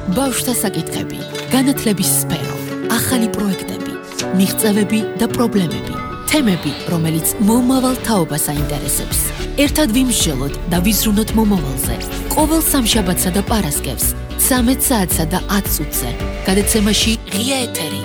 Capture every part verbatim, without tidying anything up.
ბავშვთა საკითხები, განათლების სფერო, ახალი პროექტები, მიღწევები და პრობლემები, თემები, რომელიც მომავალ თაობას აინტერესებს. ერთად ვიმსჯელოთ და ვიზრუნოთ მომავალზე. ყოველ სამშაბათსა და პარასკევს, ცამეტ საათსა და ათ წუთზე. გადაცემაში ღია ეთერი.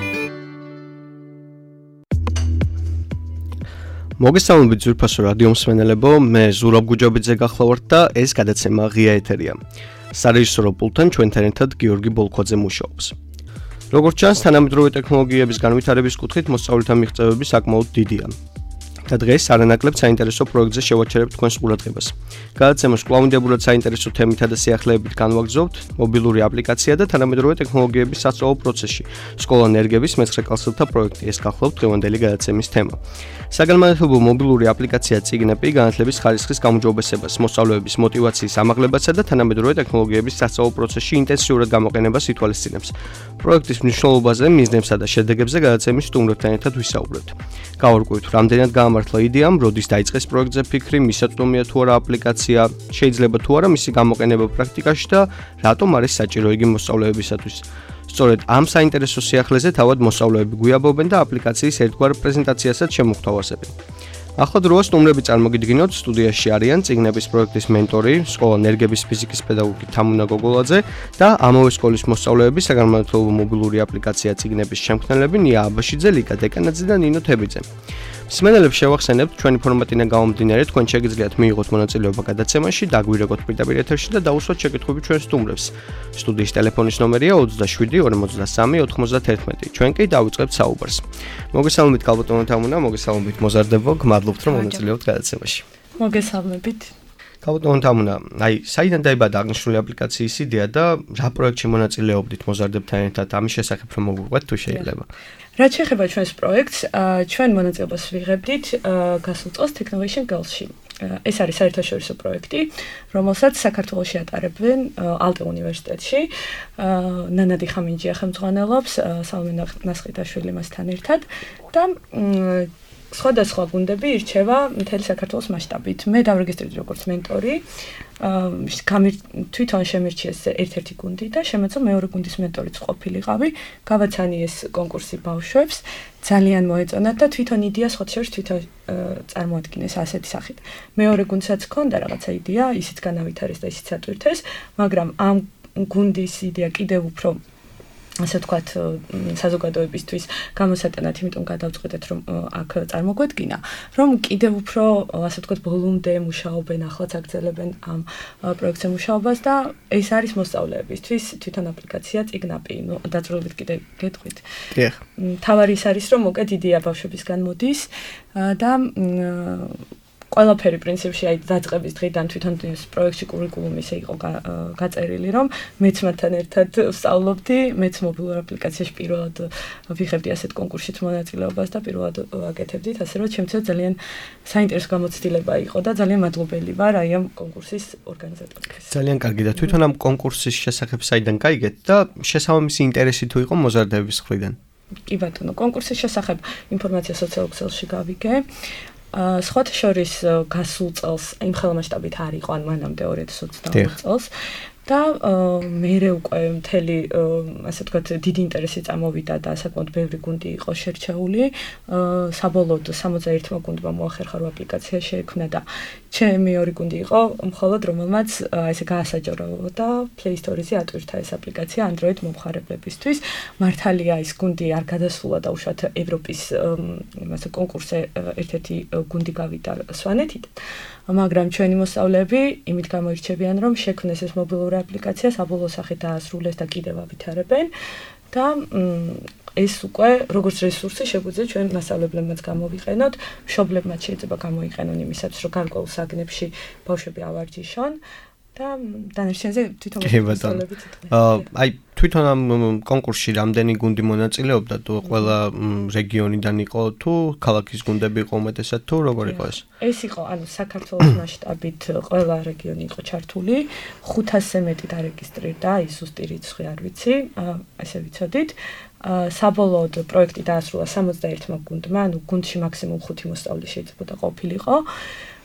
მოგესალმებით ძვირფასო რადიო მსმენელებო, მე ზურაბ გუჯობიძე გახლავართ და ეს გადაცემა ღია ეთერია. სარეჟისორო პულტთან ჩვენთან ერთად გიორგი ბოლქვაძე მუშაობს. როგორც ჩანს, თანამედროვე ტექნოლოგიების განვითარების კუთხით მოსწავლეთა მიღწევები საკმაოდ დიდია. და დღეს არანაკლებ საინტერესო პროექტზე შევაჩერებთ თქვენს ყურადღებას. გადაცემას კვლავინდებურად საინტერესო თემითა და სიახლეებით განვაგრძობთ მობილური აპლიკაცია და თანამედროვე ტექნოლოგიების სასწავლო პროცესში. სკოლა ნერგების მეცხრე კლასელთა პროექტი, ეს გახლავთ დღევანდელი გადაცემის თემა. საგანმანათლებლო მობილური აპლიკაცია წიგნები განათლების ხარისხის გაუმჯობესებას, მოსწავლეების მოტივაციის ამაღლებასა და თანამედროვე ტექნოლოგიების სასწავლო პროცესში ინტენსიურად გამოყენებას ითვალისწინებს. პროექტის მნიშვნელობაზე, მიზნებსა და შედეგებზე გადაცემის სტუმრებთან ერთად ვისაუბრებთ. გავარკვევთ, რამდენად გაამართლა იდეამ, როდის დაიწყეს პროექტზე ფიქრი, მისაწვდომია თუ არა აპლიკაცია, შეიძლება თუ არა მისი გამოყენება პრაქტიკაში და რატომ არის საჭირო იგი მოსწავლეებისათვის. სწორედ ამ საინტერესო სიახლეზე თავად მოსწავლეები გვიაბობენ და აპლიკაციის ერთგვარ პრეზენტაციასაც შემოგვთავაზებენ. ახლა დროა სტუმრები წარმოგიდგინოთ, სტუდიაში არიან წიგნების პროექტის მენტორი, სკოლა ნერგების ფიზიკის პედაგოგი თამუნა გოგოლაძე და ამავე სკოლის მოსწავლეები, საგანმანათლებლო მობილური აპლიკაცია წიგნების შემქმნელები ნია აბაშიძე, ლიკა დეკანაძე და ნინო თებიძე. მსმენელებს შევახსენებთ, ჩვენი ფორმატიდან გამომდინარე, თქვენ შეგიძლიათ მიიღოთ მონაწილეობა გადაცემაში, დაგვირეკოთ პირდაპირ ეთერში და დაუსვათ შეკითხვები ჩვენ სტუმრებს. სტუდიის ტელეფონის ნომერია ოცდაშვიდი ორმოცდასამი ოთხმოცდაათერთმეტი. ჩვენ კი დავიწყებთ საუბარს. მოგესალმებით ქალბატონო თამუნა, მოგესალმებით მოზარდებო, გმადლობთ რომ მონაწილეობთ გადაცემაში. მოგესალმებით. ქალბატონო თამუნა, აი, საიდან დაიბადა აღნიშნული აპლიკაციის იდეა და რა პროექტში მონაწილეობდით მოზარდებთან ერთად? ამის შესახებ რომ მოგვიყვეთ თუ შეიძლება. რაც შეეხება ჩვენს პროექტს, ჩვენ მონაწილეობას ვიღებდით გასულ წელს Technovation Girls-ში. ეს არის საერთაშორისო პროექტი, რომელსაც საქართველოში ატარებენ ალტე უნივერსიტეტში. ნანადი ხამინჯია ხელმძღვანელობს, სალმე ნასხიტაშვილი მასთან ერთად და სხვადასხვა გუნდები ირჩევა მთელი საქართველოს მასშტაბით. მე დავრეგისტრირდი როგორც მენტორი, თვითონ შემირჩიეს ერთ-ერთი გუნდი და შემეწო მეორე გუნდის მენტორიც ყოფილიყავი. გავაცანიეს კონკურსი ბავშვებს, ძალიან მოეწონათ და თვითონ იდეა სხვა შორის თვითონ წარმოადგინეს ასეთი სახით. მეორე გუნდსაც ჰქონდა რაღაცა იდეა, ისიც განავითარეს და ისიც ატვირთეს, მაგრამ ამ გუნდის იდეა კიდევ უფრო ასე ვთქვათ, საზოგადოებისთვის გამოსატანად, იმიტომ გადავწყვეტეთ, რომ აქ წარმოგვედგინა, რომ კიდევ უფრო, ასე ვთქვათ, ბოლომდე მუშაობენ, ახლაც აგრძელებენ ამ პროექტზე მუშაობას და ეს არის მოსწავლეებისთვის თვითონ აპლიკაცია წიგნაპი, დაძრულებით კიდე გეტყვით. დიახ. თავარი ის არის, რომ მოკეთ იდეა ბავშვებისგან მოდის და ყველაფერი პრინციპში აი დაწყების დღიდან თვითონ ეს პროექტში კურიკულუმი ისე იყო გაწერილი, რომ მეც მათთან ერთად ვსწავლობდი, მეც მობილურ აპლიკაციაში პირველად ვიღებდი ასეთ კონკურსშიც მონაწილეობას და პირველად ვაკეთებდით, ასე რომ ჩემთვის ძალიან საინტერესო გამოცდილება იყო და ძალიან მადლობელი ვარ აი ამ კონკურსის ორგანიზატორებს. ძალიან კარგი და თვითონ ამ კონკურსის შესახებ საიდან გაიგეთ და შესაბამისი ინტერესი თუ იყო მოზარდების მხრიდან? კი ბატონო, კონკურსის შესახებ ინფორმაცია სოციალურ ქსელში გავიგე. სხვათა შორის გასულ წელს იმ ხელმასშტაბით არ იყო, ან მანამდე ორი ათას ოცდაოთხ წელს და მერე უკვე მთელი, ასე ვთქვათ, დიდი ინტერესი წამოვიდა და საკმაოდ ბევრი გუნდი იყო შერჩეული. საბოლოოდ სამოცდაერთმა გუნდმა მოახერხა რომ აპლიკაცია შეექმნა და ჩემი ორი გუნდი იყო მხოლოდ რომელმაც ესე გაასაჯარო და Play Store-ზე ატვირთა ეს აპლიკაცია Android მომხმარებლებისთვის. მართალია ის გუნდი არ გადასულა და უშუალოდ ევროპის იმასე კონკურსზე ერთ-ერთი გუნდი გავიდა სვანეთიდან. მაგრამ ჩვენი მოსწავლეები იმით გამოირჩევიან, რომ შექმნეს ეს მობილური აპლიკაცია, საბოლოო სახით დაასრულეს და კიდევ ავითარებენ და ეს უკვე როგორც რესურსი შეგვიძლია ჩვენ მასწავლებლებმაც გამოვიყენოთ, მშობლებმაც შეიძლება გამოიყენონ იმისათვის, რომ გარკვეულ საგნებში ბავშვები ავარჯიშონ და დანარჩენზე თვითონ მასწავლებლები თვითონ. აი თვითონ ამ კონკურსში რამდენი გუნდი მონაწილეობდა თუ ყველა რეგიონიდან იყო თუ ქალაქის გუნდები იყო უმეტესად თუ როგორ იყო ეს? ეს იყო, ანუ საქართველოს მასშტაბით ყველა რეგიონი იყო ჩართული, ხუთასზე მეტი დარეგისტრირდა, ის ზუსტი რიცხვი არ ვიცი, ესე ვიცოდით. საბოლოოდ პროექტი დაასრულა სამოცდაერთმა გუნდმა, ანუ გუნდში მაქსიმუმ ხუთი მოსწავლე შეიძლება ყოფილიყო.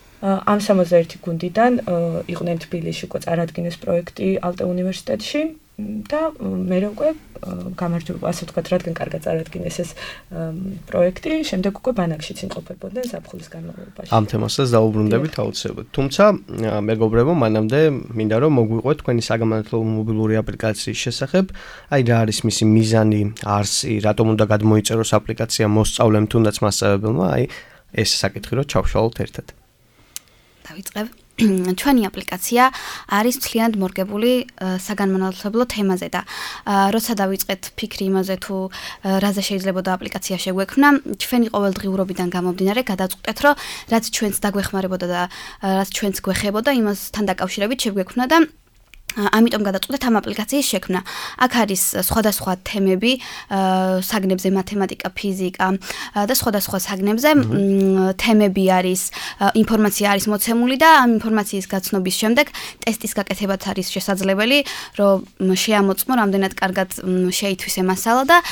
ამ სამოცდაერთი გუნდიდან იყვნენ თბილისში უკვე წარადგინეს პროექტი ალტე უნივერსიტეტში და მე უკვე გამარჯვება, ასე ვთქვათ, რადგან კარგად წარადგინეს ეს პროექტი, შემდეგ უკვე ბანაკშიც იმყოფებოდნენ ზაფხულის განმავლობაში. ამ თემასაც დაუბრუნდებით აუცილებლად. თუმცა, მეგობრებო, მანამდე მინდა რომ მოგვიყვეთ თქვენი საგამანათლებლო მობილური აპლიკაციის შესახებ, აი რა არის მისი მიზანი, არსი, რატომ უნდა გადმოიწეროს აპლიკაცია მოსწავლემ თუნდაც მასწავლებელმა, აი ეს საკითხი რომ ჩავშალოთ ერთად. დავიწყებ. ჩვენი აპლიკაცია არის მთლიანად მორგებული საგანმანათლებლო თემაზე და როცა დავიწყეთ ფიქრი იმაზე თუ რაზე შეიძლება და აპლიკაცია შეგვექმნა, ჩვენი ყოველდღიურობიდან გამომდინარე გადავწყვეტეთ, რომ რაც ჩვენს დაგვეხმარებოდა და რაც ჩვენს გვეხებოდა, იმასთან დაკავშირებით შეგვექმნა და ამიტომ გადავწყვეტეთ ამ აპლიკაციის შექმნა. აქ არის სხვადასხვა თემები, საგნებზე მათემატიკა, ფიზიკა და სხვადასხვა საგნებზე თემები არის, ინფორმაცია არის მოცემული და ამ ინფორმაციის გაცნობის შემდეგ ტესტის გაკეთებაც არის შესაძლებელი, რომ შეამოწმო რამდენად კარგად შეითვისე მასალა და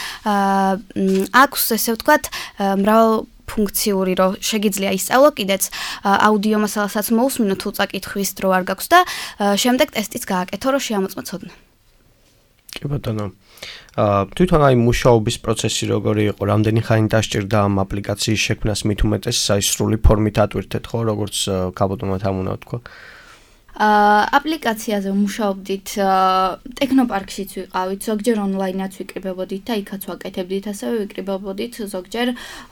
აქვს ესე ვთქვათ მრავალ ფუნქციური, რომ შეგიძლია ისწავლო კიდეც აუდიო მასალასაც მოусმინო თუ წაკითხვის დრო არ გაქვს და შემდეგ ტესტიც გააკეთო, რომ შეამოწმო ცოდნა. კი ბატონო. აა თვითონ აი მუშაობის პროცესი როგორი იყო, რამდენი ხანი დასჭირდა ამ აპლიკაციის შექმნას, მით უმეტეს აი სრული ფორმით ატვირთეთ, ხო, როგორც კაბოტომად ამ უნდა თქვა. აპლიკაციაზე მუშაობდით ტექნოპარკშიც ვიყავით, ზოგჯერ ონლაინაც ვიკრიბებოდით და იქაც ვაკეთებდით, ასევე ვიკრიბებოდით ზოგჯერ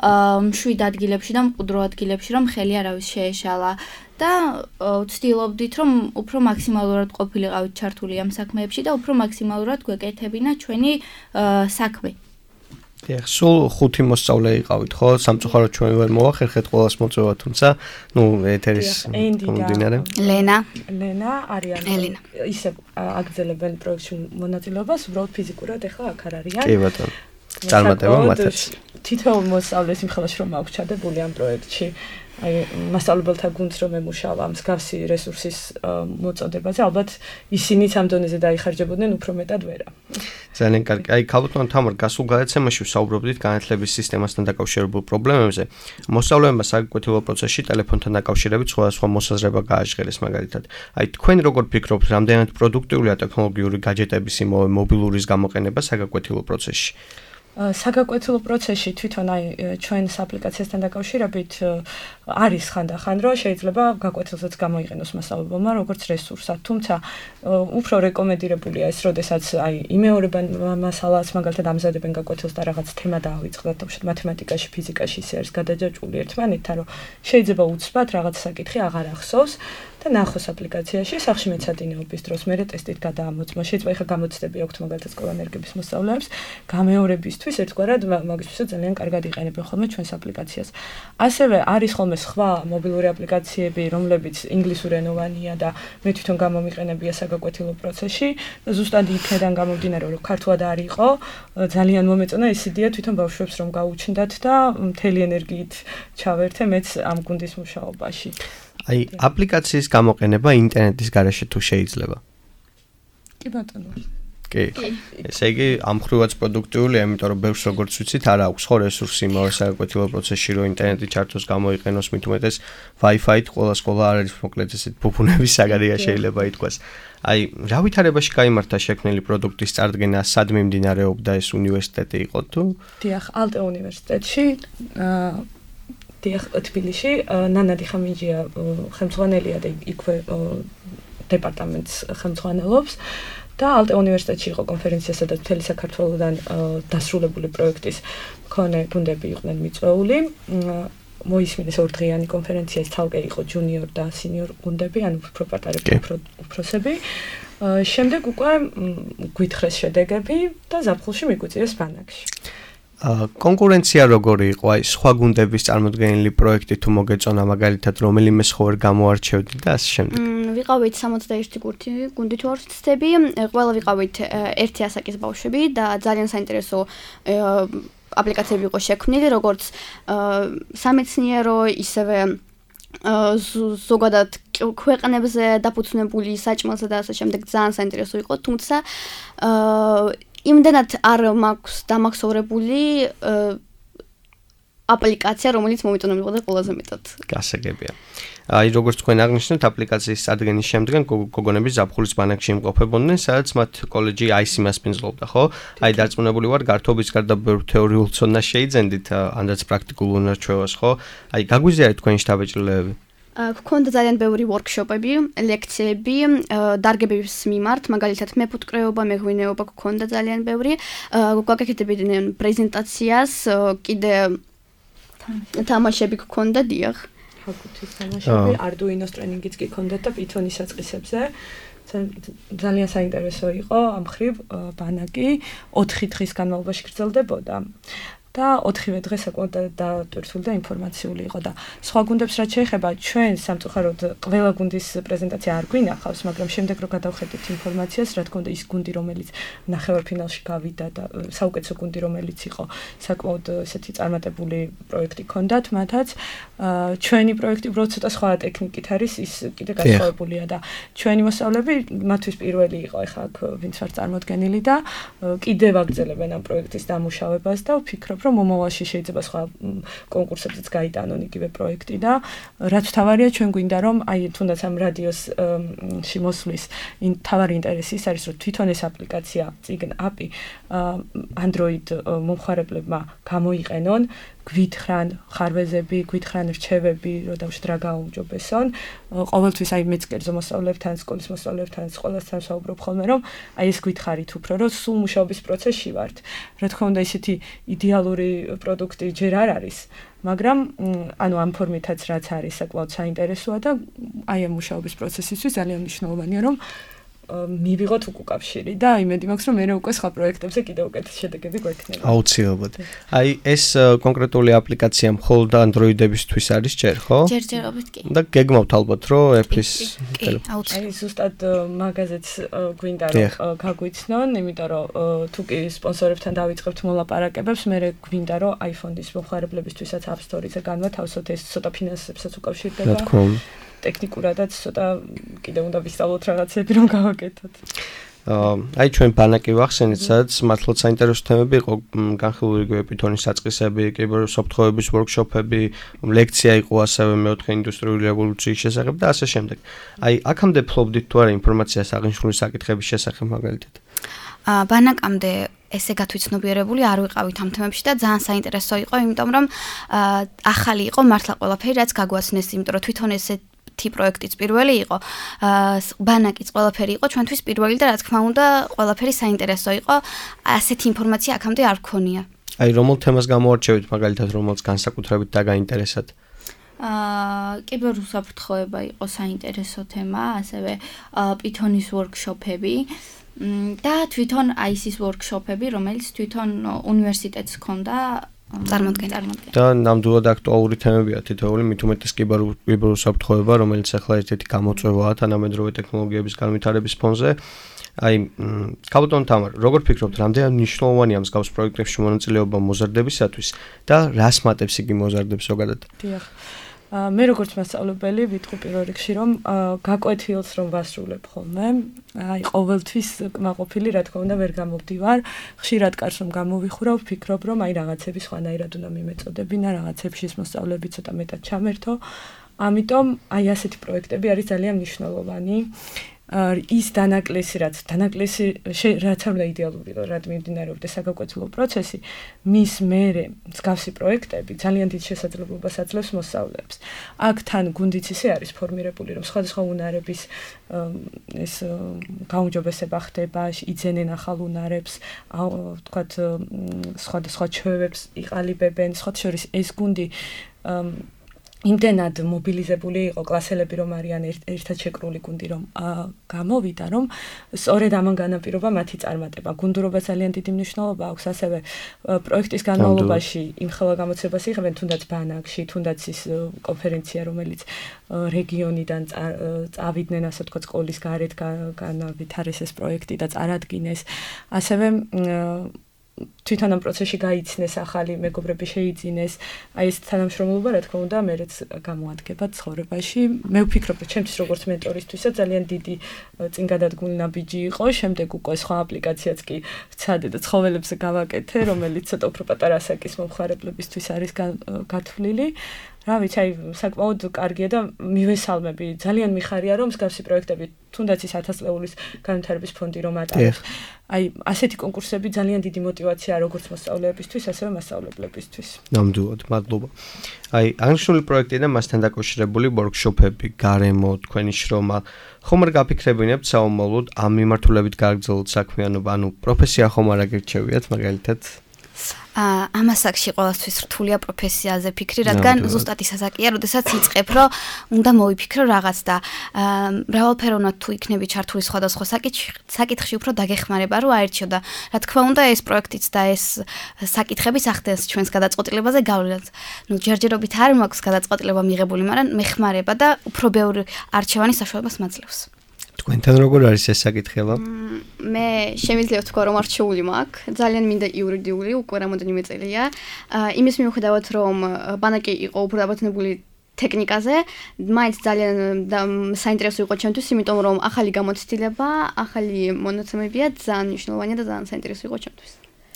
მშვიდ ადგილებში და მყუდრო ადგილებში, რომ ხელი არავის შეეშალა და ვცდილობდით, რომ უფრო მაქსიმალურად ყოფილიყავით ჩართული ამ საქმეებში და უფრო მაქსიმალურად გვეკეთებინა ჩვენი საქმე. დიახ, სულ ხუთი მოსწავლე იყავით, ხო? სამწუხაროდ ჩვენ ვერ მოვახერხეთ ყველას მოწვევა, თუმცა, ნუ ეთერის მომდინარე. ლენა, ლენა, არიან ისე აგრძელებენ პროექტში მონაწილეობას, უბრალოდ ფიზიკურად ეხლა აქ არ არიან. კი ბატონო. წარმატება მათაც. თითოეულ მოსწავლეს იმხელაში რომ აქვს ჩადებული ამ პროექტში. აი მასწავლებელთა გუნდს რომ ემუშავა მსგავსი რესურსის მოწოდებაზე, ალბათ ისინიც ამ დონეზე დაიხარჯებოდნენ უფრო მეტად ვერა. ძალიან კარგი. აი ქალბატონ თამარ, გასულ გადაცემაში ვსაუბრობდით განათლების სისტემასთან დაკავშირებულ პრობლემებზე. მოსწავლეებმა საგაკვეთილო პროცესში ტელეფონთან დაკავშირებით სხვადასხვა მოსაზრება გააჟღერეს მაგალითად. აი თქვენ როგორ ფიქრობთ, რამდენად პროდუქტიულია ტექნოლოგიური გაჯეტების იმოვე მობილურის გამოყენება საგაკვეთილო პროცესში? საგაკვეთილო პროცესში თვითონ აი ჩვენს აპლიკაციასთან დაკავშირებით არის ხანდახან რომ შეიძლება გაკვეთილზეც გამოიყენოს მასწავლებელმა როგორც რესურსად, თუმცა უფრო რეკომენდირებულია ეს, როდესაც აი იმეორებენ მასალას, მაგალითად ამზადებენ გაკვეთილს და რაღაც თემა დაავიწყდათ, თუმცა მათემატიკაში, ფიზიკაში ისე არის გადაჯაჭვული ერთმანეთთან, რომ შეიძლება უცბად რაღაც საკითხი აღარ ახსოვს და ნახოს აპლიკაციაში, სახში მეცადინეობის დროს მე ტესტით გადაამოწმო. შეიძლება ეხა გამოცდები აქვთ მაგალითად სკოლანერგების მოსწავლეებს, გამეორებისთვის ერთგვარად მაგისთვისაც ძალიან კარგად იყენებენ ხოლმე ჩვენს აპლიკაციას. ასევე არის ხოლმე სხვა მობილური აპლიკაციები, რომლებიც ინგლისურენოვანია და მე თვითონ გამომიყენებია საგაკვეთილო პროცესში და ზუსტად იქიდან გამომდინარე, რომ ქართულად არ იყო, ძალიან მომეწონა ეს იდეა თვითონ ბავშვებს რომ გაუჩნდათ და მთელი ენერგიით ჩავერთე მეც ამ გუნდის მუშაობაში. აი აპლიკაციის გამოყენება ინტერნეტის გარეშე თუ შეიძლება? კი ბატონო. კი. ესე იგი ამ ხრივაც პროდუქტიულია, იმიტომ რომ ბევრს როგორც ვიცით, არ აქვს ხო რესურსი იმავე საგაკვეთილო პროცესში, რომ ინტერნეტი ჩართოს გამოიყენოს, მით უმეტეს Wi-Fi-ით ყველა სკოლა არ არის მოკლედ ესეთ ფუფუნების საგადია შეიძლება ითქვას. აი რა ვითარებაში გაიმართა შექმნილი პროდუქტის წარდგენა, სად მიმდინარეობდა ეს უნივერსიტეტი იყო თუ? დიახ, ალტე უნივერსიტეტში დიახ, თბილისში ნანა დიხამინჯია ხელმძღვანელია და იქვე დეპარტამენტს ხელმძღვანელობს. და ალტე უნივერსიტეტში იყო კონფერენცია, სადაც მთელი საქართველოდან დასრულებული პროექტის მქონე გუნდები იყვნენ მიწვეული. მოისმინეს ორდღიანი კონფერენცია, ეს თალკე იყო ჯუნიორ და სინიორ გუნდები, ანუ უფრო პატარები, უფრო უფროსები. შემდეგ უკვე გვითხრეს შედეგები და ზაფხულში მიგვიწიეს ბანაკში. კონკურენცია როგორი იყო? აი სხვა გუნდების წარმოდგენილი პროექტი თუ მოგეწონა მაგალითად რომელიმე სხვა ვერ გამოარჩევდი და ასე შემდეგ. ვიყავით სამოცდაერთი გუნდი, გუნდი თუ არ ვცდები, ყველა ვიყავით ერთი ასაკის ბავშვები და ძალიან საინტერესო აპლიკაციები იყო შექმნილი, როგორც სამეცნიერო, ისევე ზოგადად ქვეყნებზე დაფუძნებული, საჭმელზე და ასე შემდეგ ძალიან საინტერესო იყო, თუმცა იმდენად არ მაქვს დამახსოვრებული აპლიკაცია, რომელიც მომიტანო მიყვარდა ყველაზე მეტად. გასაგებია. აი როგორც თქვენ აღნიშნეთ, აპლიკაციის წარდგენის შემდგომ გოგონები ზაფხულის ბანაკში იმყოფებოდნენ, სადაც მათ კოლეჯი აი სი მასპინძლობდა, ხო? აი დარწმუნებული ვარ, გართობის გარდა ბევრ თეორიულ ცოდნას შეიძენდით, ანდაც პრაქტიკულ უნარჩვევას, ხო? აი გაგვიზიარეთ თქვენი შთაბეჭდილებები. გქონდა ძალიან ბევრი ვორქშოპები, ლექციები, დარგების მიმართ, მაგალითად მეფუტკრეობა, მეღვინეობა გქონდა ძალიან ბევრი. გვაკეთებდნენ პრეზენტაციას, კიდე თამაშები გქონდა, დიახ. ჰაკუთის თამაშები, Arduino-ს ტრენინგიც კი გქონდა და Python-ის საწყისებზე. ძალიან საინტერესო იყო ამ ხრივ ბანაკი ოთხი დღის განმავლობაში გრძელდებოდა. და ოთხივე დღე საკმაოდ დატვირთული და ინფორმაციული იყო და სხვა გუნდებს რაც შეეხება ჩვენ სამწუხაროდ ყველა გუნდის პრეზენტაცია არ გვინახავს, მაგრამ შემდეგ რო გადავხედეთ ინფორმაციას, რა თქმა უნდა ის გუნდი რომელიც ნახევარფინალში გავიდა და საუკეთესო გუნდი რომელიც იყო საკმაოდ ესეთი წარმატებული პროექტი ჰქონდათ მათაც, ჩვენი პროექტი უბრალოდ ცოტა სხვა ტექნიკით არის, ის კიდე განსხვავებულია და ჩვენი მოსწავლეები მათთვის პირველი იყო ეხლა აქ ვინც არ წარმოდგენილი და კიდევ აგრძელებენ ამ პროექტის დამუშავებას და ვფიქრობ რომ მომავალში შეიძლება სხვა კონკურსებზეც გაიტანონ იგივე პროექტი და რაც თავარია ჩვენ გვინდა რომ აი თუნდაც ამ რადიოსში მოსვლის თავარი ინტერესი ის არის რომ თვითონ ეს აპლიკაცია წიგნ აპი Android მომხმარებლებმა გამოიყენონ გვითხრან ხარვეზები, გვითხრან რჩევები, რომ დავშ რა გაუმჯობესონ. ყოველთვის აი მეც კერძო მოსწავლეებთან, სკოლის მოსწავლეებთან, ყველასთან საუბრობ ხოლმე, რომ აი ეს გითხარით უფრო, რომ სულ მუშაობის პროცესში ვართ. რა თქმა უნდა, ისეთი იდეალური პროდუქტი ჯერ არ არის, მაგრამ ანუ ამ ფორმითაც რაც არის, საკმაოდ საინტერესოა და აი ამ მუშაობის პროცესისთვის ძალიან მნიშვნელოვანია, რომ მივიღოთ უკავშირი და იმედი მაქვს რომ მე უკვე სხვა პროექტებზე კიდევ უკეთესი შედეგები გვექნება. აუცილებლად. აი ეს კონკრეტული აპლიკაცია მხოლოდ Android-ებისთვის არის ჯერ, ხო? ჯერჯერობით კი. და გეგმავთ ალბათ რომ Apple-ის აუცილებლად. აი ზუსტად მაგაზეც გვინდა რომ გაგვიცნონ, იმიტომ რომ თუ კი სპონსორებთან დავიწყებთ მოლაპარაკებებს, მე გვინდა რომ iPhone-ის მომხმარებლებისთვისაც App Store-ზე განვათავსოთ ეს ცოტა ფინანსებსაც უკავშირდება. რა თქმა უნდა. ტექნიკურადაც ცოტა კიდე უნდა ვისწავლოთ რაღაცები რომ გავაკეთოთ. აი ჩვენ ბანაკი ვახსენეთ, სადაც მართლაც საინტერესო თემები იყო, განხილული იგივე Python-ის საწყისები, კიბერსოფტვერების ვორქშოპები, ლექცია იყო ასევე მეოთხე ინდუსტრიული რევოლუციის შესახებ და ასე შემდეგ. აი აქამდე ფლობდით თუ არა ინფორმაციას აღნიშნული საკითხების შესახებ მაგალითად? ბანაკამდე ესე გათვითცნობიერებული არ ვიყავით ამ თემებში და ძალიან საინტერესო იყო, იმიტომ რომ ახალი იყო მართლა ყველაფერი, რაც გაგვაცნეს, იმიტომ რომ თვითონ ესე თი პროექტიც პირველი იყო, ბანაკიც ყველაფერი იყო ჩვენთვის პირველი და რა თქმა უნდა, ყველაფერი საინტერესო იყო. ასეთი ინფორმაცია აქამდე არ გქონია. აი რომელ თემას გამოარჩევით მაგალითად, რომელს განსაკუთრებით დაგაინტერესათ? აა კიბერუსაფრთხოება იყო საინტერესო თემა, ასევე Python-ის ვორქშოპები და თვითონ აი ეს ვორქშოპები, რომელიც თვითონ უნივერსიტეტს ჰქონდა წარმოდგენა. და ნამდვილად აქტუალური თემებია თითოეული, მით უმეტეს კიბერუსაფრთხოება, რომელიც ახლა ერთ-ერთი გამოწვევაა თანამედროვე ტექნოლოგიების განვითარების ფონზე. აი, კაბოტონ თამარ, როგორ ფიქრობთ, რამდენად მნიშვნელოვანია მსგავს პროექტებში მონაწილეობა მოზარდებისათვის და რას მატებს იგი მოზარდებს ზოგადად? დიახ. მე როგორც მასწავლებელი ვიტყვი პირველ რიგში რომ გაკვეთილს რომ ვასრულებ ხოლმე, აი ყოველთვის კმაყოფილი რა თქმა უნდა ვერ გამოვდივარ, ხშირად კარს რომ გამოვიხურავ, ვფიქრობ რომ აი რაღაცები სხვანაირად უნდა მიმეწოდებინა, რაღაცებში ის მოსწავლეები ცოტა მეტად ჩამერთო. ამიტომ აი ასეთი პროექტები არის ძალიან მნიშვნელოვანი. ის დანაკლისი რაც დანაკლისი რაც არ უნდა იდეალური რად მიმდინარეობდეს საგაკვეთილო პროცესი, მის მერე მსგავსი პროექტები ძალიან დიდ შესაძლებლობას აძლევს მოსწავლეებს. აქ თან გუნდიც ისე არის ფორმირებული, რომ სხვადასხვა უნარების ეს გაუმჯობესება ხდება, იძენენ ახალ უნარებს, ვთქვათ, სხვადასხვა ჩვევებს იყალიბებენ, სხვა შორის ეს გუნდი იმდენად მობილიზებული იყო კლასელები რომ არიან ერთად შეკრული გუნდი რომ გამოვიდა რომ სწორედ ამან განაპირობა მათი წარმატება. გუნდურობა ძალიან დიდი მნიშვნელობა აქვს, ასევე პროექტის განმავლობაში იმ ხელა გამოცებას იღებენ თუნდაც ბანაკში, თუნდაც ის კონფერენცია რომელიც რეგიონიდან წავიდნენ, ასე ვთქვათ, სკოლის გარეთ განავითარეს ეს პროექტი და წარადგინეს. ასევე თვითონ ამ პროცესში გაიცნეს ახალი მეგობრები შეიძინეს აი ეს თანამშრომლობა რა თქმა უნდა მეც გამოადგება ცხოვრებაში მე ვფიქრობ რომ ჩემთვის როგორც მენტორისთვისაც ძალიან დიდი წინგადადგმული ნაბიჯი იყო შემდეგ უკვე სხვა აპლიკაციაც კი ვცადე და ცხოველებზე გავაკეთე რომელიც ცოტა უფრო პატარა ასაკის მომხმარებლებისთვის არის გათვლილი რა ვიცი აი საკმაოდ კარგია და მივესალმები ძალიან მიხარია რომ მსგავსი პროექტები თუნდაც ის ათას წლეულის განვითარების ფონდი რომ ატარებს აი ასეთი კონკურსები ძალიან დიდი мотиваციაა როგორც მოსწავლეებისთვის ასევე მასწავლებლებისთვის ნამდვილად მადლობა აი აღნიშნული პროექტი და მასთან დაკავშირებული ვორქშოპები გარემო თქვენი შრომა ხომ არ გაფიქრებინებთ საომავლოდ ამ მიმართულებით გააგრძელოთ საქმიანობა ანუ პროფესია ხომ არ აგირჩევიათ მაგალითად ამ ასაკში ყოველთვის რთულია პროფესიაზე ფიქრი, რადგან ზუსტად ის ასაკია, როდესაც იწყებ, რომ უნდა მოვიფიქრო რაღაც და მრავალფეროვნად თუ იქნები ჩართული სხვადასხვა საკითხში უფრო დაგეხმარება, რომ აერჩიო და რა თქმა უნდა ეს პროექტიც და ეს საკითხებიც ახდენს ჩვენს გადაწყვეტილებაზე გავლენას. ნუ ჯერჯერობით არ მაქვს გადაწყვეტილება მიღებული, მაგრამ მეხმარება და უფრო ბევრი არჩევანი საშუალებას მაძლევს. თქვენთან როგორ არის ეს საკითხება? მე შემიძლია ვთქვა რომ არჩეული მაქვს, ძალიან მინდა იურიდიული, უკვე რამოდენიმე წელია. იმის მიუხედავად რომ ბანაკი იყო უფრო დაბატონებული ტექნიკაზე, მაინც ძალიან საინტერესო იყო ჩემთვის, იმიტომ რომ ახალი გამოცდილება, ახალი მონაცემებია, ძალიან მნიშვნელოვანია და ძალიან საინტერესო იყო ჩემთვის.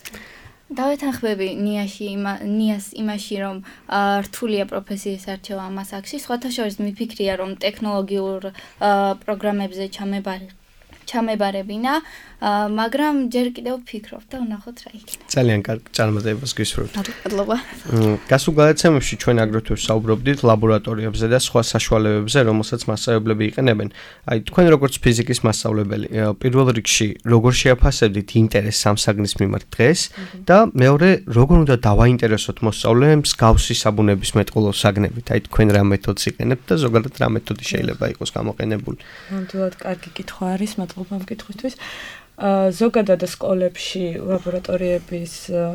დავეთანხმები ნიაში ნიას იმაში რომ რთულია პროფესიის არჩევა ამ ასაკში სხვათა შორის მიფიქრია რომ ტექნოლოგიურ პროგრამებზე ჩამებარი ჩამებარებინა მაგრამ ჯერ კიდევ ვფიქრობ და ვნახოთ რა იქნება. ძალიან კარგი წარმატებას გისურვებთ. მადლობა. გასულ გადაცემებში ჩვენ აგრეთვე ვსაუბრობდით ლაბორატორიებზე და სხვა საშუალებებზე, რომელსაც მასწავლებლები იყენებენ. აი თქვენ როგორც ფიზიკის მასწავლებელი, პირველ რიგში როგორ შეაფასებდით ინტერესს ამ საგნის მიმართ დღეს და მეორე როგორ უნდა დავაინტერესოთ მოსწავლეებს მსგავსი საბუნების მეტყველო საგნებით? აი თქვენ რა მეთოდს იყენებთ და ზოგადად რა მეთოდი შეიძლება იყოს გამოყენებული? ნამდვილად კარგი კითხვა არის, მადლობა ამ კითხვისთვის. ზოგადად სკოლებში ლაბორატორიების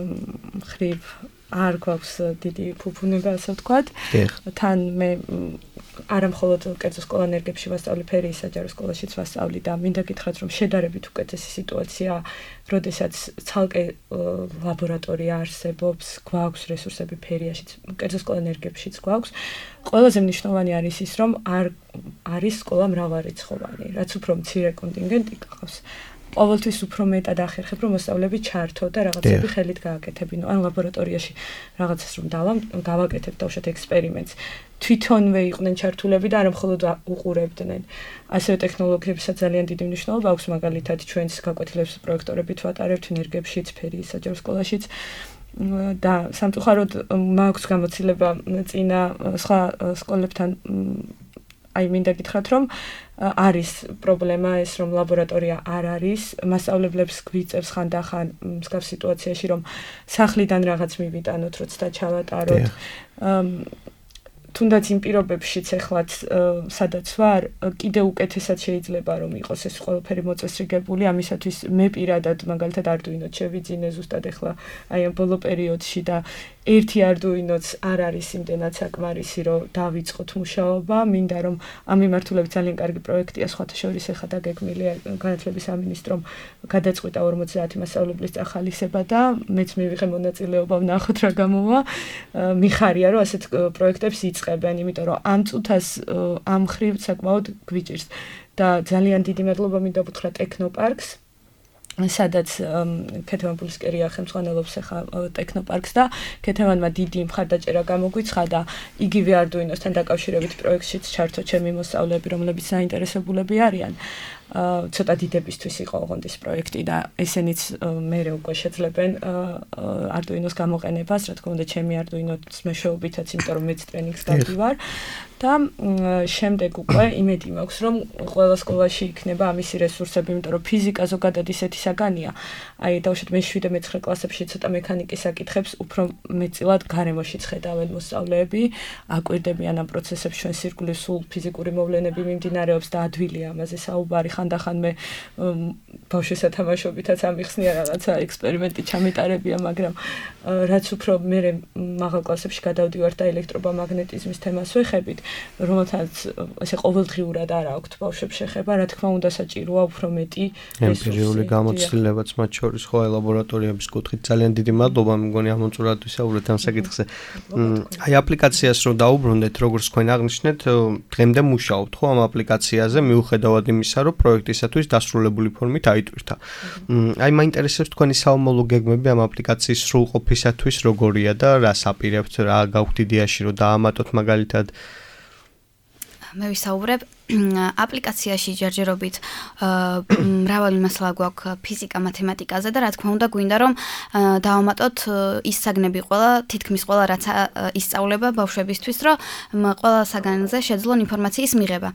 მხრივ არ გვაქვს დიდი ფუფუნება, ასე ვთქვათ. თან მე არა მხოლოდ კერძო სკოლანერგებში ვასწავლი, ფერიის საჯარო სკოლაშიც ვასწავლი და მინდა გითხრათ, რომ შედარებით უკეთესი სიტუაციაა, როდესაც ცალკე ლაბორატორია არსებობს, გვაქვს რესურსები ფერიაშიც, კერძო სკოლანერგებშიც გვაქვს. ყველაზე მნიშვნელოვანი არის ის, რომ არ არის სკოლა მრავალრიცხოვანი, რაც უფრო მცირე კონტინგენტი გყავს. ყოველთვის უფრო მეტად ახერხებ რომ მოსწავლეები ჩართო და რაღაცები ხელით გააკეთებინო. ან ლაბორატორიაში რაღაცას რომ დავაკეთებ დავშოთ ექსპერიმენტს. თვითონვე იყვნენ ჩართულები და არა მხოლოდ უყურებდნენ. ასევე ტექნოლოგიებსაც ძალიან დიდი მნიშვნელობა აქვს, მაგალითად ჩვენს გაკვეთილებს პროექტორებით ვატარებთ ენერგებშიც, ფერიის საჯარო სკოლაშიც. და სამწუხაროდ მაქვს გამოცდილება წინა სხვა სკოლებთან აი მინდა გითხრათ რომ არის პრობლემა ეს რომ ლაბორატორია არ არის მასწავლებლებს გვიწევს ხანდახან მსგავს სიტუაციაში რომ სახლიდან რაღაც მივიტანოთ როცა ჩავატაროთ თუნდაც იმ პირობებშიც ეხლაც სადაც ვარ კიდე უკეთესად შეიძლება რომ იყოს ეს ყველაფერი მოწესრიგებული ამისათვის მე პირადად მაგალითად Arduino შევიძინე ზუსტად ეხლა აი ამ ბოლო პერიოდში და ერთი Arduino-ც არ არის იმდენად საკმარისი რომ დავიწყოთ მუშაობა მინდა რომ ამ მიმართულებით ძალიან კარგი პროექტია სხვათა შორის ეხლა დაგეგმილია განათლების სამინისტრომ გადაწყვიტა ორმოცდაათი მასწავლებლის წახალისება და მეც მივიღე მონაწილეობა ვნახოთ რა გამოვა მიხარია რომ ასეთ პროექტებს იწყებენ იმიტომ რომ ამ წუთას ამ ხრივ საკმაოდ გვიჭირს და ძალიან დიდი მადლობა მინდა ვუთხრა ტექნოპარკს სადაც ქეთევან პულისკერია ხელმძღვანელობს ახლა ტექნოპარკს და ქეთევანმა დიდი მხარდაჭერა გამოგვიცხადა და იგივე Arduino-სთან დაკავშირებით პროექტშიც ჩართო ჩემი მოსწავლეები რომლებიც საინტერესებულები არიან ცოტა დიდებისთვის იყო ოღონდ ეს პროექტი და ესენიც მერე უკვე შეძლებენ Arduino-ს გამოყენებას რა თქმა უნდა ჩემი Arduino-ს მეშვეობითაც იმიტომ რომ მეც ტრენინგს გავდივარ და შემდეგ უკვე იმედი მაქვს რომ ყველა სკოლაში იქნება ამისი რესურსები იმიტომ რომ ფიზიკა ზოგადად ისეთი საგანია აი დავუშვათ მეშვიდე მეცხრე კლასებში ცოტა მექანიკის საკითხებს უფრო მეტწილად გარემოშიც ხედავენ მოსწავლეები აკვირდებიან ამ პროცესებს ჩვენს ირგვლივ სულ ფიზიკური მოვლენები მიმდინარეობს და ადვილია ამაზე საუბარი ხანდახან მე ბავშვის სათამაშობითაც ამიხსნია რაღაცა ექსპერიმენტი ჩამეტარებია, მაგრამ რაც უფრო მე მაღალ კლასებში გადავდივარ და ელექტრომაგნეტიზმის თემას ვეხებით, რომელთაც ესე ყოველდღიურად არ აქვთ ბავშვებს შეხება, რა თქმა უნდა საჭიროა უფრო მეტი ემპირიული გამოცდილებაც მათ შორის ხო ლაბორატორიების კუთხით ძალიან დიდი მადლობა მგონი ამ უწურად ვისაუბრეთ ამ საკითხზე. აი აპლიკაციას რო დაუბრუნდეთ, როგორც თქვენ აღნიშნეთ, დღემდე მუშაობთ ხო ამ აპლიკაციაზე, მიუხედავად იმისა, რომ პროექტისათვის დასრულებული ფორმით აიტვირთა. აი მაინტერესებს თქვენი საომოლო გეგმები ამ აპლიკაციის სრულყოფისათვის როგორია და რას აპირებთ, რა გაქვთ იდეაში რომ დაამატოთ მაგალითად? მე ვისაუბრებ აპლიკაციაში ჯერჯერობით მრავალი მასალა გვაქვს ფიზიკა, მათემატიკაზე და რა თქმა უნდა გვინდა რომ დავამატოთ ის საგნები ყველა, თითქმის ყველა რაც ისწავლება ბავშვებისთვის, რომ ყველა საგანზე შეძლონ ინფორმაციის მიღება.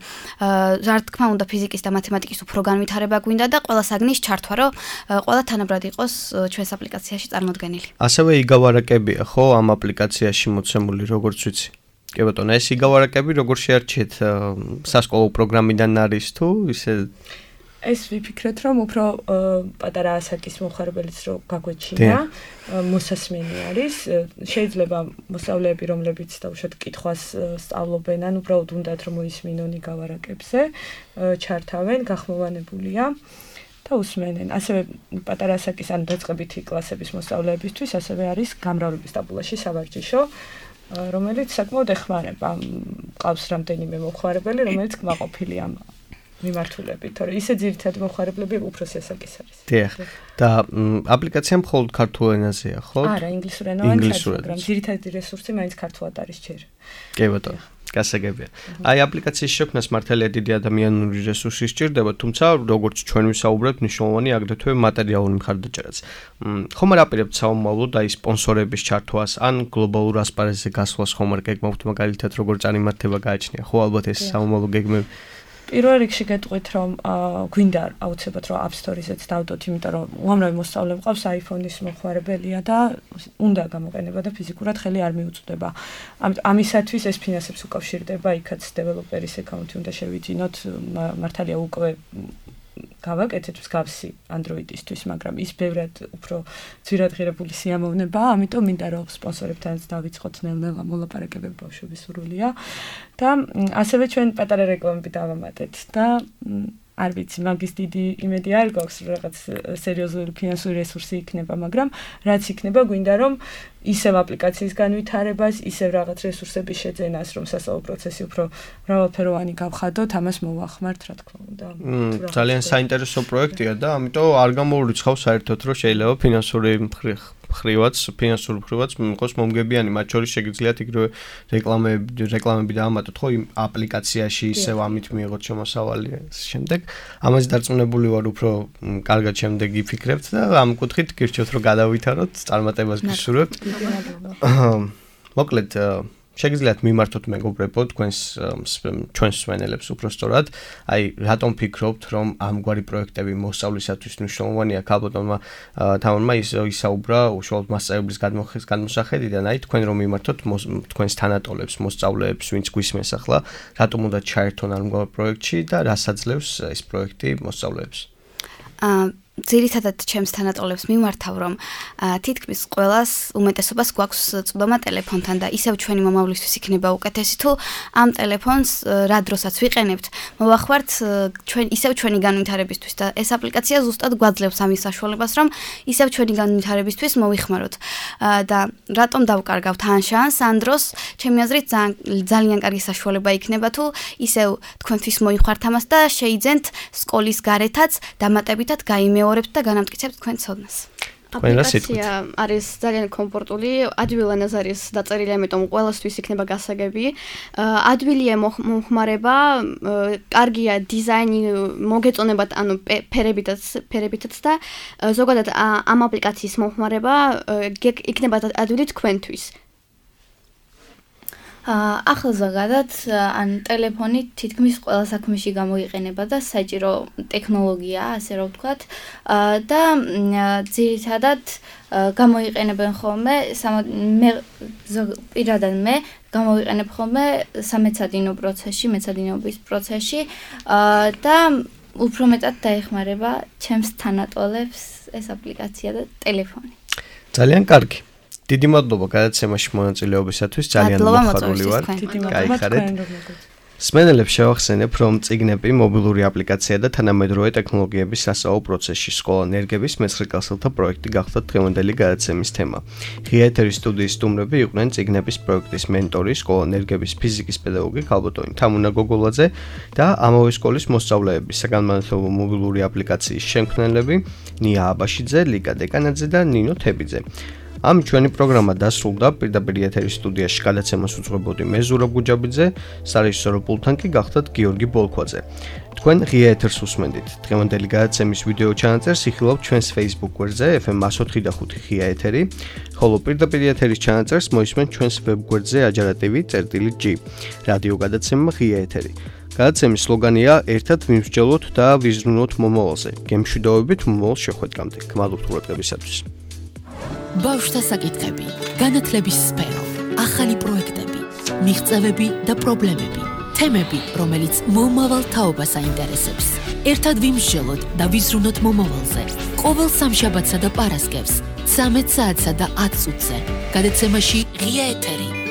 რა თქმა უნდა ფიზიკის და მათემატიკის უფრო განვითარება გვინდა და ყველა საგნის ჩართვა, რომ ყველა თანაბრად იყოს ჩვენს აპლიკაციაში წარმოდგენილი. ასევე იგავარაკებია ხო ამ აპლიკაციაში მოცემული, როგორც ვიცი? კი ბატონო, ეს იგავარაკები როგორ შეარჩიეთ სასკოლო პროგრამიდან არის თუ ისე ეს ვიფიქრეთ რომ უფრო პატარა ასაკის მომხმარებელიც რო გაგვეჩინა, მოსასმენი არის, შეიძლება მოსწავლეები რომლებიც დაუშვათ კითხვას სწავლობენ, ან უბრალოდ უნდათ რომ მოისმინონ იგავარაკებზე, ჩართავენ, გახმოვანებულია და უსმენენ. ასევე პატარა ასაკის ან დაწყებითი კლასების მოსწავლეებისთვის ასევე არის გამრავლების ტაბულაში სავარჯიშო, რომელიც საკმაოდ ეხმარება. ყავს რამდენიმე მომხმარებელი, რომელიც კმაყოფილია ამ მიმართულებით, თორე ისე ძირითადი მომხმარებლები უფროსი ასაკის არის. დიახ. და აპლიკაცია მხოლოდ ქართულ ენაზეა, ხო? არა, ინგლისურენოვანი, მაგრამ ძირითადი რესურსი მაინც ქართულად არის ჯერ. კი ბატონო. გასაგებია. აი აპლიკაციის შექმნას მართალია დიდი ადამიანური რესურსი სჭირდება, თუმცა როგორც ჩვენ ვისაუბრებთ, მნიშვნელოვანი აგრეთვე მატერიალური მხარდაჭერაც. ხომ არ აპირებთ საომავლოდ აი სპონსორების ჩართვას ან გლობალურ ასპარეზზე გასვლას ხომ არ გეგმავთ, მაგალითად როგორ წარიმართება გააჩნია, ხო ალბათ ეს საომავლო გეგმები? პირველ რიგში გეტყვით რომ გვინდა აუცილებლად რომ App Store-ისეც დავდოთ, იმიტომ რომ უამრავი მოსწავლე მყავს iPhone-ის მომხმარებელია და უნდა გამოყენება და ფიზიკურად ხელი არ მიუწვდება. ამისათვის ეს ფინანსებს უკავშირდება, იქაც დეველოპერის აკაუნთი უნდა შევიძინოთ, მართალია უკვე გავაკეთეთ მსგავსი Android-ისთვის, მაგრამ ის ბევრად უფრო ძვირადღირებული სიამოვნებაა, ამიტომ მინდა რომ სპონსორებთანაც დავიწყოთ ნელ-ნელა მოლაპარაკებები, ბავშვების სურვილია და ასევე ჩვენ პატარა რეკლამები დავამატეთ და არ ვიცი, მაგის დიდი იმედი არ გვაქვს, რაღაც სერიოზული ფინანსური რესურსი იქნება, მაგრამ რაც იქნება, გვინდა რომ ისევ აპლიკაციის განვითარებას, ისევ რაღაც რესურსების შეძენას, რომ სასწავლო პროცესი უფრო მრავალფეროვანი გავხადოთ, ამას მოვახმართ, რა თქმა უნდა. ძალიან საინტერესო პროექტია და ამიტომ არ გამოურიცხავ საერთოდ, რომ შეიძლება ფინანსური ხრივაც, ფინანსურ ხრივაც იყოს მომგებიანი, მათ შორის შეგიძლიათ იგივე რეკლამები, რეკლამები დაამატოთ, ხო, იმ აპლიკაციაში ისევ ამით მიიღოთ შემოსავალი შემდეგ. ამაზე დარწმუნებული ვარ, უფრო კარგად შემდეგ იფიქრებთ და ამ კუთხით გირჩევთ, რომ გადავითაროთ, წარმატებას გისურვებთ. მოკლედ შეგიძლიათ მიმართოთ მეგობრებო თქვენს ჩვენს მსმენელებს უფრო სწორად, აი რატომ ფიქრობთ რომ ამგვარი პროექტები მოსწავლისათვის მნიშვნელოვანია? ქალბატონმა თამარმა ისაუბრა უშუალოდ მასწავლებლის გადმოსახედიდან, აი თქვენ რომ მიმართოთ თქვენს თანატოლებს, მოსწავლეებს, ვინც გვისმენს ახლა, რატომ უნდა ჩაერთონ ამგვარ პროექტში და რას აძლევს ეს პროექტი მოსწავლეებს? ძირითადად ჩემს თანატოლებს მიმართავ, რომ თითქმის ყველას უმეტესობას გვაქვს წვდომა ტელეფონთან და ისევ ჩვენი მომავლისთვის იქნება უკეთესი თუ ამ ტელეფონს რა დროსაც ვიყენებთ, მოვახварთ ჩვენ ისევ ჩვენი განვითარებისთვის და ეს აპლიკაცია ზუსტად გვაძლევს ამის საშუალებას, რომ ისევ ჩვენი განვითარებისთვის მოვიხმაროთ. და რატომ დავკარგავთ ან შანსს ან დროს, ჩემი აზრით ძალიან კარგი საშუალება იქნება თუ ისევ თქვენთვის მოიხმართ ამას და შეიძენთ სკოლის გარეთაც დამატებითად გაიმეორებთ და განამტკიცებთ თქვენ ცოდნას. აპლიკაცია არის ძალიან კომფორტული, ადვილ ენაზე არის დაწერილი, ამიტომ ყველასთვის იქნება გასაგები. ადვილია მომხმარება, კარგია დიზაინი, მოგეწონებათ, ანუ ფერებითაც, ფერებითაც და ზოგადად ამ აპლიკაციის მომხმარება იქნება ადვილი თქვენთვის. ახლა ზოგადად ან ტელეფონი თითქმის ყველა საქმეში გამოიყენება და საჭირო ტექნოლოგია, ასე რომ ვთქვათ, და ძირითადად გამოიყენებენ ხოლმე მე პირადად მე გამოვიყენებ ხოლმე სამეცადინო პროცესში, მეცადინეობის პროცესში და უფრო მეტად დაეხმარება ჩემს თანატოლებს ეს აპლიკაცია და ტელეფონი. ძალიან კარგი. დიდი მადლობა გადაცემაში მონაწილეობისათვის, ძალიან მოხარული ვარ. გაიხარეთ. სმენელებს შევახსენებ, რომ წიგნები, მობილური აპლიკაცია და თანამედროვე ტექნოლოგიების სასწავლო პროცესში სკოლა ნერგების მეცხრე კლასელთა პროექტი გახდათ დღევანდელი გადაცემის თემა. ღია ეთერის სტუდიის სტუმრები იყვნენ წიგნების პროექტის მენტორი, სკოლა ნერგების ფიზიკის პედაგოგი ქალბატონი თამუნა გოგოლაძე და ამავე სკოლის მოსწავლეები, საგანმანათლებლო მობილური აპლიკაციის შემქმნელები ნია აბაშიძე, ლიკა დეკანაძე და ნინო თებიძე. ამ ჩვენი პროგრამა დასრულდა, პირდაპირ ეთერის სტუდიაში გადაცემას უძღვებოდი მე ზურაბ გუჯაბიძე, სარეჟისორო პულტთან კი გახდათ გიორგი ბოლქვაძე. თქვენ ღია ეთერს უსმენდით. დღევანდელი გადაცემის ვიდეო ჩანაწერს იხილავთ ჩვენს Facebook გვერდზე ეფ ემ one oh five point five ღია ეთერი, ხოლო პირდაპირ ეთერის ჩანაწერს მოისმენთ ჩვენს ვებ გვერდზე ajarativi.gi. რადიო გადაცემა ღია ეთერი. გადაცემის სლოგანია ერთად ვიმსჯელოთ და ვიზრუნოთ მომავალზე. გემშვიდობებით მომავალ შეხვედრამდე. გმადლობთ ყურადღებისათვის. ბავშვთა საკითხები, განათლების სფერო, ახალი პროექტები, მიღწევები და პრობლემები, თემები, რომელიც მომავალ თაობას აინტერესებს. ერთად ვიმსჯელოთ და ვიზრუნოთ მომავალზე. ყოველ სამშაბათსა და პარასკევს, ცამეტ საათსა და ათ წუთზე. გადაცემაში ღია ეთერი.